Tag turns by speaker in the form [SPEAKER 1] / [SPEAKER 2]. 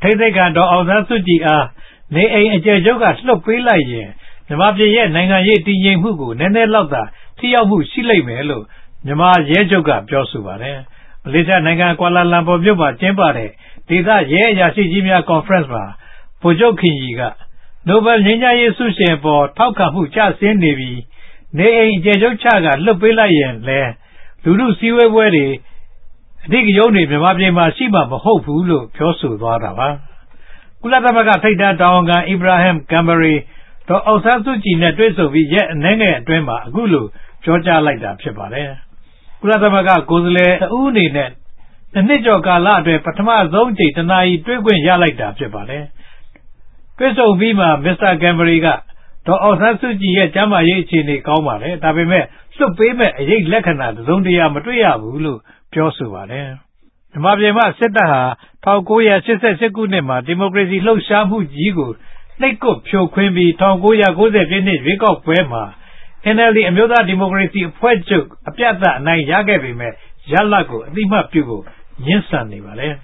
[SPEAKER 1] ထိမ့်သိက္ခာတော်အောင်ဆန်းစုကြည်အားနေအိမ်အကျယ်ချုပ်ကလွှတ်ပေးလိုက်ရင်မြန်မာပြည်ရဲ့နိုင်ငံရေးတည်ငြိမ်မှုကိုနည်းနည်းလောက်သာထိရောက်မှုရှိလိမ့်မယ်လို့မြန်မာရဲချုပ်ကပြောဆိုပါတယ်မလေးရှားနိုင်ငံကွာလာလမ်ပူမြို့မှာကျင်းပတဲ့ဒေသရဲအရာရှိကြီးများကွန်ဖရင့်မှာဗိုလ်ချုပ်ခင်ကြီးကနိုဘယ်ငြိမ်းချမ်းရေးဆုရှင်ပေါ်ထောက်ခံမှုကျဆင်းနေပြီးနေအိမ်အကျယ်ချုပ်ချကလွှတ်ပေးလိုက်ရင်လည်းလူထုစည်းဝေးပွဲတွေအဓိကရုဏ်းတွေမြန်မာပြည်မှာရှိမှာမဟုတ်ဘူးလို့ပြောဆိုသွားတာပါကုလသမဂ္ဂထိပ်တန်းတာဝန်ခံအီဗရာဟင်ဂမ်ဘရီဒေါ်အောင်ဆန်းစုကြည်နဲ့တွေ့ဆုံပြီးရက်အနည်းငယ်အတွင်းမှာအခုလိုပြောကြားလိုက်တာဖြစ်ပါတယ်ကုလသမဂ္ဂကိုယ်စားလှယ်တဦးအနေနဲ့နှစ်ကျော်ကာလအတွင်းပထမဆုံးအကြိမ်တနာရီတွေ့ခွင့်ရလိုက်တာဖြစ်ပါတယ်တွေ့ဆုံပြီးမှမစ္စတာဂမ်ဘရီကဒေါ်အောင်ဆန်းစုကြည်ရဲ့ကျန်းမာရေးအခြေအနေကောင်းပါတယ်ဒါပေမဲ့လွှတ်ပေးမဲ့အရေးလက္ခဏာတစုံတရာမတွေ့ရဘူးလို့ပြောဆိုပါတယ်မြန်မာပြည်မှာစစ်တပ်ဟာ1988ခုနှစ်မှာဒီမိုကရေစီလှုပ်ရှားမှုကြီးကိုနှိပ်ကွပ်ဖြိုခွင်းပြီး1990ပြည့်နှစ်ရွေးကောက်ပွဲမှာ NLD အမျိုးသားဒီမိုကရေစီအဖွဲ့ချုပ်အပြတ်အသတ်အနိုင်ရခဲ့ပေမဲ့ရလဒ်ကိုအတိမတ်ပြုဖို့ငြင်းဆန်နေပါတယ်